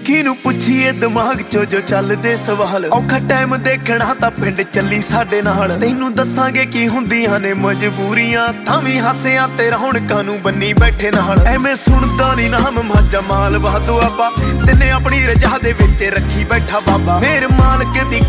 ਕਿਹਨੂੰ ਪੁੱਛੀਏ ਦਿਮਾਗ ਚੋਂ ਜੋ ਚੱਲਦੇ ਸਵਾਲ। ਔਖਾ ਟਾਈਮ ਦੇਖਣਾ ਤਾਂ ਪਿੰਡ ਚੱਲੀ ਸਾਡੇ ਨਾਲ। ਤੈਨੂੰ ਦੱਸਾਂਗੇ ਕੀ ਹੁੰਦੀਆਂ ਨੇ ਮਜਬੂਰੀਆਂ, ਤਾਂ ਵੀ ਹਾਸਿਆਂ ਤੇ ਰੌਣਕਾਂ ਨੂੰ ਬੰਨੀ ਬੈਠੇ ਨਾਲ। ਐਵੇਂ ਸੁਣਦਾ ਨੀ ਨਾਮ ਮਾਝਾ ਮਾਲ ਵਾਧੂ ਆਪਾਂ, ਤਿੰਨੇ ਆਪਣੀ ਰਜਾ ਦੇ ਵਿੱਚ ਰੱਖੀ ਬੈਠਾ ਬਾਬਾ। ਮੇਰ ਮਾਲਕ ਦੀ